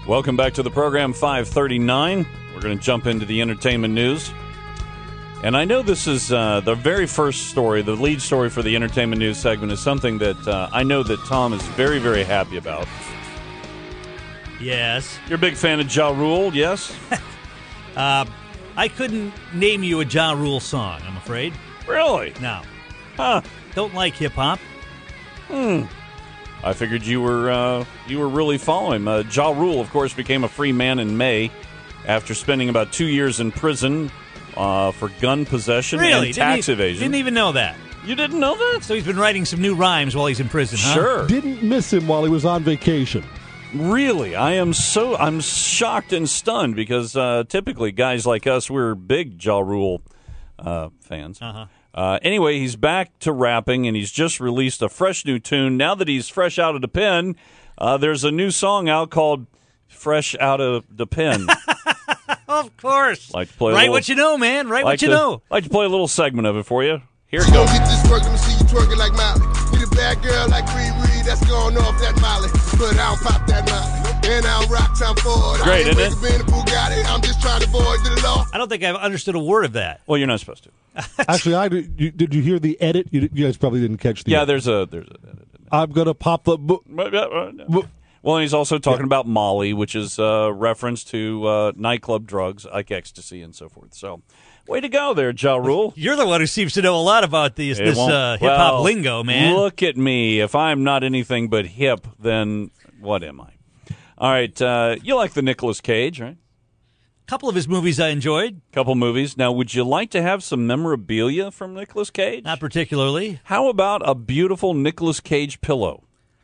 Welcome back to the program, 5:39. We're going to jump into the entertainment news. And I know this is the very first story, the lead story for the entertainment news segment is something that I know that Tom is very, very happy about. Yes. You're a big fan of Ja Rule, yes? I couldn't name you a Ja Rule song, I'm afraid. Really? No. Huh. Don't like hip-hop. I figured you were really following him. Ja Rule, of course, became a free man in May after spending about 2 years in prison for gun possession and tax evasion. Didn't even know that. You didn't know that? So he's been writing some new rhymes while he's in prison, huh? Sure. Didn't miss him while he was on vacation. Really? I'm shocked and stunned because typically guys like us, we're big Ja Rule fans. Uh-huh. Anyway, he's back to rapping, and he's just released a fresh new tune. Now that he's fresh out of the pen, there's a new song out called Fresh Out of the Pen. Of course. Like to play Write what you know, man. Write what you know. Like to play a little segment of it for you. Here it Don't goes. get this twerk, let me see you twerking like Molly. You the bad girl like Riri, that's going off that Molly. But I don't pop that Molly. And I don't rock time forward. Great, isn't it? Being a Bugatti, I'm just trying to avoid the law. I don't think I've understood a word of that. Well, you're not supposed to. Actually, did you hear the edit? You guys probably didn't catch the Yeah, edit. there's a. I'm going to pop the... Well, and he's also talking about Molly, which is a reference to nightclub drugs like ecstasy and so forth. So, way to go there, Ja Rule. You're the one who seems to know a lot about this hip-hop Well, lingo, man. Look at me. If I'm not anything but hip, then what am I? All right, you like the Nicolas Cage, right? A couple of his movies I enjoyed. Couple movies. Now, would you like to have some memorabilia from Nicolas Cage? Not particularly. How about a beautiful Nicolas Cage pillow?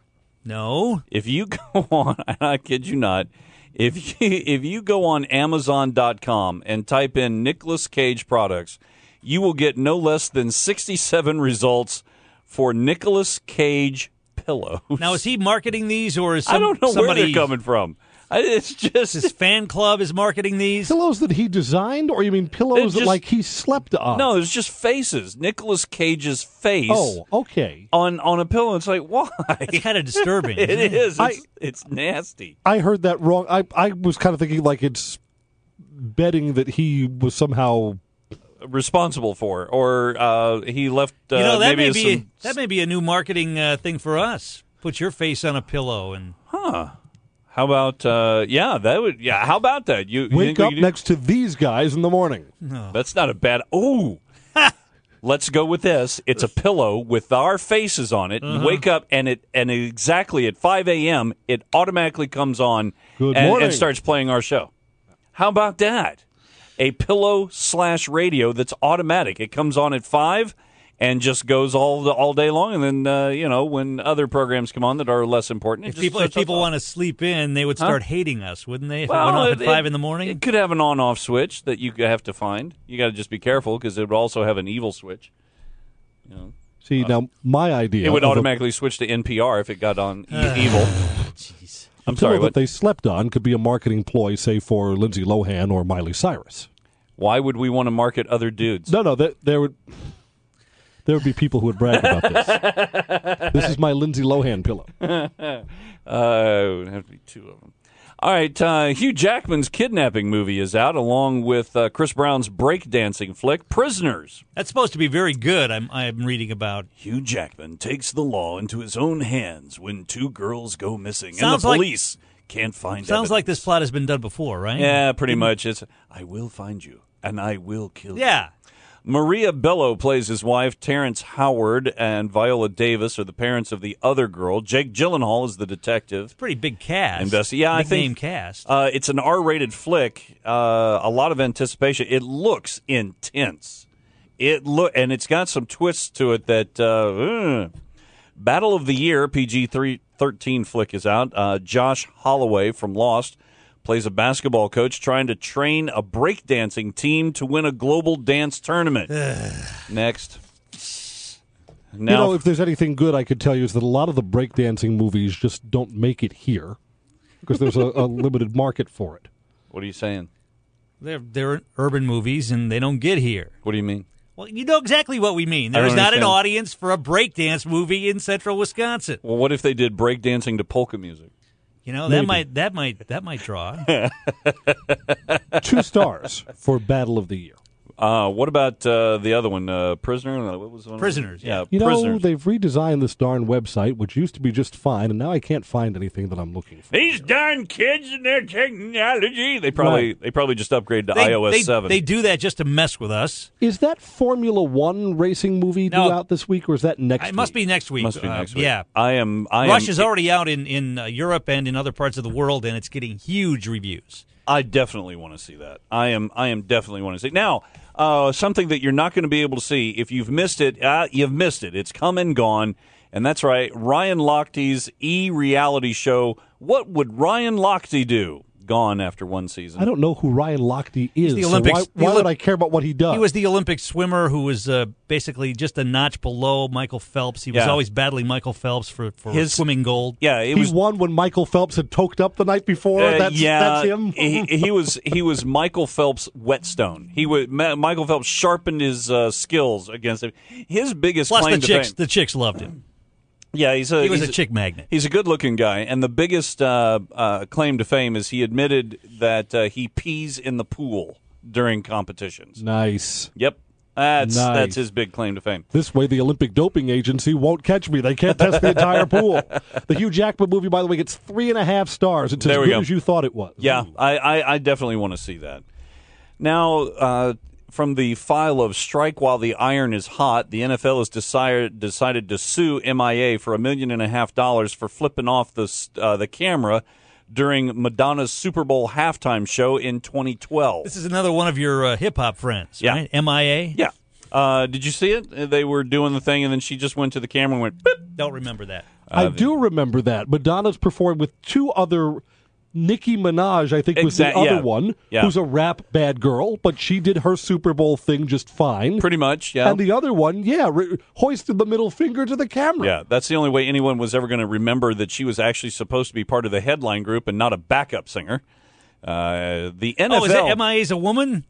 No. If you go on, I kid you not, if you go on Amazon.com and type in Nicolas Cage products, you will get no less than 67 results for Nicolas Cage pillows. Now, is he marketing these, or is I don't know somebody, where they're coming from. It's just his fan club is marketing these? Pillows that he designed, or you mean pillows that like he slept on? No, it's just faces. Nicolas Cage's face. Oh, okay. On a pillow. It's like, why? It's kind of disturbing. It isn't is. It's nasty. I heard that wrong. I was kind of thinking like it's betting that he was somehow responsible for, or he left. that maybe may be a new marketing thing for us. Put your face on a pillow and. How about how about that? You wake up next to these guys in the morning. No. That's not a bad. Oh, let's go with this. It's a pillow with our faces on it. You wake up and exactly at 5 a.m. it automatically comes on and starts playing our show. How about that? A pillow / radio that's automatic. It comes on at 5 and just goes all day long. And then, when other programs come on that are less important. If people want to sleep in, they would start hating us, wouldn't they, if it went off at 5 in the morning? It could have an on-off switch that you have to find. You got to just be careful because it would also have an evil switch. See, now, my idea... It would automatically switch to NPR if it got on evil. Jeez. I'm sorry, what they slept on could be a marketing ploy, say, for Lindsay Lohan or Miley Cyrus. Why would we want to market other dudes? No, there would be people who would brag about this. This is my Lindsay Lohan pillow. It would have to be two of them. All right, Hugh Jackman's kidnapping movie is out, along with Chris Brown's breakdancing flick, Prisoners. That's supposed to be very good, I'm reading about. Hugh Jackman takes the law into his own hands when two girls go missing, Sounds and the police can't find evidence. Sounds like this plot has been done before, right? Yeah, pretty much. It's, I will find you, and I will kill you. Yeah. Maria Bello plays his wife. Terrence Howard and Viola Davis are the parents of the other girl. Jake Gyllenhaal is the detective. Pretty big cast. I think name cast. It's an R-rated flick. A lot of anticipation. It looks intense. And it's got some twists to it that. Battle of the Year PG-13 flick is out. Josh Holloway from Lost plays a basketball coach trying to train a breakdancing team to win a global dance tournament. Next. Now, if there's anything good I could tell you is that a lot of the breakdancing movies just don't make it here because there's a limited market for it. What are you saying? They're urban movies, and they don't get here. What do you mean? Well, you know exactly what we mean. There's not an audience for a breakdance movie in central Wisconsin. Well, what if they did breakdancing to polka music? You know, Maybe. that might draw. 2 stars for Battle of the Year. What about the other one, Prisoner? What was the one? Prisoners, yeah. You know, Prisoners. they've redesigned this darn website, which used to be just fine, and now I can't find anything that I'm looking for. These darn kids and their technology. They probably just upgraded to iOS 7. They do that just to mess with us. Is that Formula One racing movie due No. out this week, or is that next week? It must be next week. Must be next week. Yeah. Rush is already out in Europe and in other parts of the world, and it's getting huge reviews. I definitely want to see that. I am definitely want to see. Now, something that you're not going to be able to see if you've missed it. You've missed it. It's come and gone, and that's right. Ryan Lochte's reality show. What would Ryan Lochte do? Gone after one season. I don't know who Ryan Lochte is. the so Olympics- why would I care about what he does? He was the Olympic swimmer who was basically just a notch below Michael Phelps. He was Yeah. always battling Michael Phelps for His- swimming gold. Yeah, it he was. won when Michael Phelps had toked up the night before. That's him. he was Michael Phelps' whetstone. Michael Phelps sharpened his skills against him. His biggest Plus, claim to fame. the chicks loved him. Yeah, He was a chick magnet. He's a good-looking guy, and the biggest claim to fame is he admitted that he pees in the pool during competitions. Nice. Yep, that's Nice. his big claim to fame. This way, the Olympic Doping Agency won't catch me. They can't test the entire pool. The Hugh Jackman movie, by the way, gets 3.5 stars. It's as There we good go. as you thought it was. Yeah, I definitely want to see that. Now, from the file of strike while the iron is hot, the NFL has decided to sue MIA for $1.5 million for flipping off the camera during Madonna's Super Bowl halftime show in 2012. This is another one of your hip hop friends, Yeah. right? MIA. Yeah. Did you see it? They were doing the thing, and then she just went to the camera and went, boop. Don't remember that. I do remember that. Madonna's performed with 2 other. Nicki Minaj, I think, was the other one, who's a rap bad girl, but she did her Super Bowl thing just fine. Pretty much, yeah. And the other one, hoisted the middle finger to the camera. Yeah, that's the only way anyone was ever going to remember that she was actually supposed to be part of the headline group and not a backup singer. The NFL. Oh, is that MIA's a woman?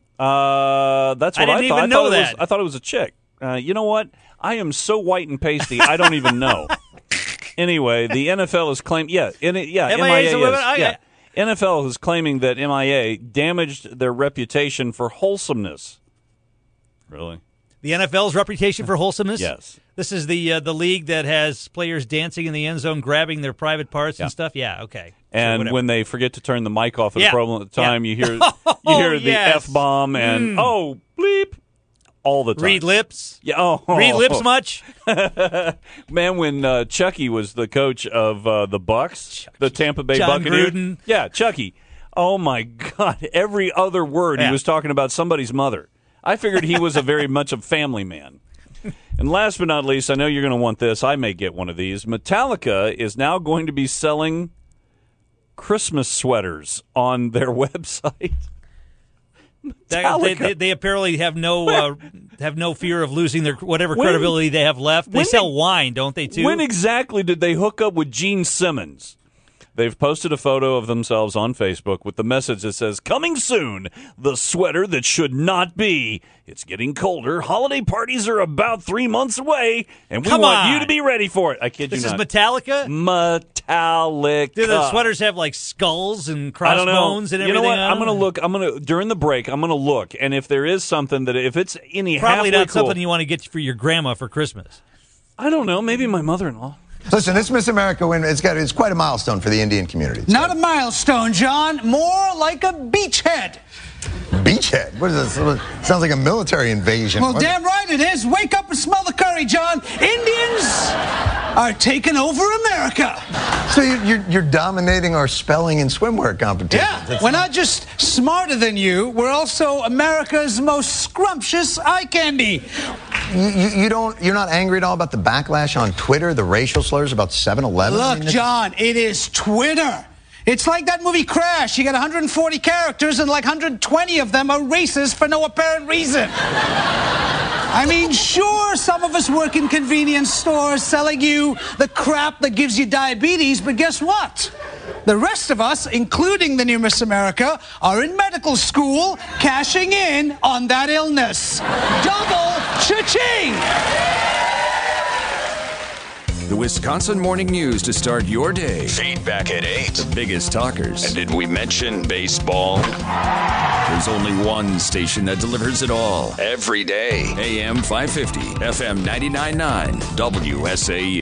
That's what I didn't thought. even know that. I thought it was a chick. You know what? I am so white and pasty, I don't even know. Anyway, the NFL is claiming, MIA MIA's a woman? NFL is claiming that MIA damaged their reputation for wholesomeness. Really? The NFL's reputation for wholesomeness? Yes. This is the league that has players dancing in the end zone, grabbing their private parts and stuff? Yeah, okay. And Sure, when they forget to turn the mic off at Yeah. the problem time, Yeah. you hear the yes. F-bomb and, oh, bleep, all the time. Read lips? Yeah, oh. Read lips much? Man, when Chucky was the coach of the Bucks, the Tampa Bay John Buccaneers. Gruden. Yeah, Chucky. Oh, my God. Every other word he was talking about somebody's mother. I figured he was very much a family man. And last but not least, I know you're going to want this. I may get one of these. Metallica is now going to be selling Christmas sweaters on their website. They apparently have no fear of losing their whatever credibility they have left. They sell wine, don't they, too? When exactly did they hook up with Gene Simmons? They've posted a photo of themselves on Facebook with the message that says, "Coming soon, the sweater that should not be. It's getting colder. Holiday parties are about 3 months away, and we Come want on. you to be ready for it." I kid you This is not. Metallica? Metallica. Do the sweaters have, like, skulls and I don't know. crossbones and You everything know what? on I'm them? going to look. during the break, I'm going to look. And if there is something that, if it's any Probably halfway not cool, something you want to get for your grandma for Christmas. I don't know. Maybe my mother-in-law. Listen, this Miss America win, it's quite a milestone for the Indian community. Not a milestone, John. More like a beachhead. Beachhead? What is this? Sounds like a military invasion. Well, damn right it is. Wake up and smell the curry, John. Indians are taking over America. So you're dominating our spelling and swimwear competition. Yeah, we're not just smarter than you. We're also America's most scrumptious eye candy. You're not angry at all about the backlash on Twitter, the racial slurs about 7-Eleven? Look, John, it is Twitter. It's like that movie Crash. You got 140 characters and like 120 of them are racist for no apparent reason. I mean, sure, some of us work in convenience stores selling you the crap that gives you diabetes, but guess what? The rest of us, including the new Miss America, are in medical school cashing in on that illness. Double cha-ching! The Wisconsin Morning News to start your day. Feedback at 8. The biggest talkers. And did we mention baseball? There's only one station that delivers it all. Every day. AM 550, FM 99.9, WSAU.